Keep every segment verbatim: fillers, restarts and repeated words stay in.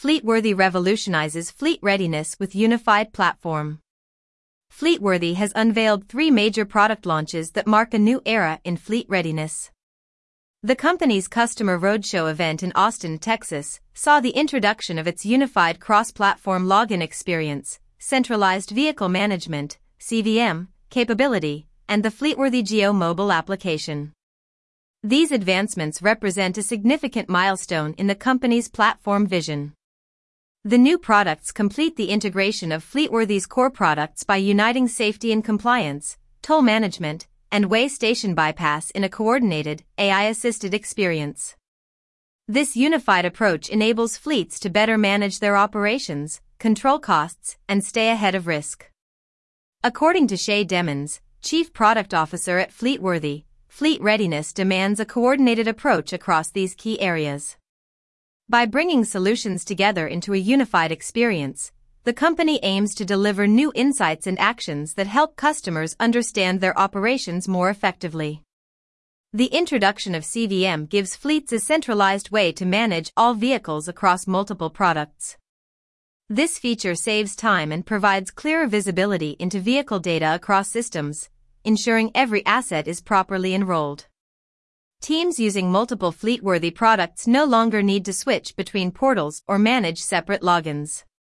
Fleetworthy revolutionizes fleet readiness with unified platform. Fleetworthy has unveiled three major product launches that mark a new era in fleet readiness. The company's customer roadshow event in Austin, Texas, saw the introduction of its unified cross-platform login experience, centralized vehicle management, C V M, capability, and the Fleetworthy Geo mobile application. These advancements represent a significant milestone in the company's platform vision. The new products complete the integration of Fleetworthy's core products by uniting safety and compliance, toll management, and weigh station bypass in a coordinated, A I-assisted experience. This unified approach enables fleets to better manage their operations, control costs, and stay ahead of risk. According to Shay Demons, Chief Product Officer at Fleetworthy, fleet readiness demands a coordinated approach across these key areas. By bringing solutions together into a unified experience, the company aims to deliver new insights and actions that help customers understand their operations more effectively. The introduction of C V M gives fleets a centralized way to manage all vehicles across multiple products. This feature saves time and provides clearer visibility into vehicle data across systems, ensuring every asset is properly enrolled. Teams using multiple Fleetworthy products no longer need to switch between portals or manage separate logins.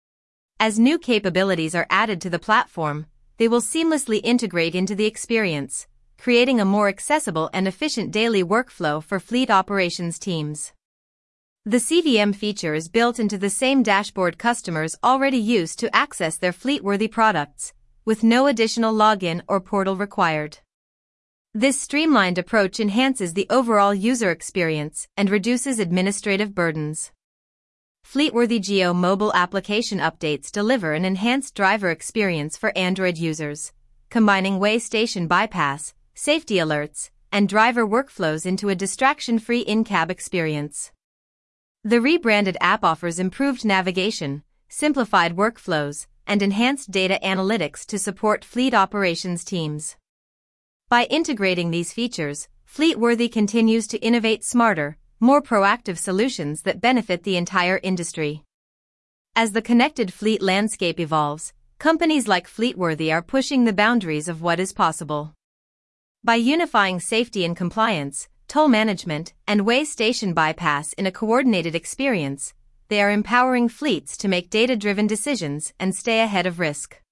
As new capabilities are added to the platform, they will seamlessly integrate into the experience, creating a more accessible and efficient daily workflow for fleet operations teams. The C V M feature is built into the same dashboard customers already use to access their Fleetworthy products, with no additional login or portal required. This streamlined approach enhances the overall user experience and reduces administrative burdens. Fleetworthy Geo mobile application updates deliver an enhanced driver experience for Android users, combining weigh station bypass, safety alerts, and driver workflows into a distraction-free in-cab experience. The rebranded app offers improved navigation, simplified workflows, and enhanced data analytics to support fleet operations teams. By integrating these features, Fleetworthy continues to innovate smarter, more proactive solutions that benefit the entire industry. As the connected fleet landscape evolves, companies like Fleetworthy are pushing the boundaries of what is possible. By unifying safety and compliance, toll management, and weigh station bypass in a coordinated experience, they are empowering fleets to make data-driven decisions and stay ahead of risk.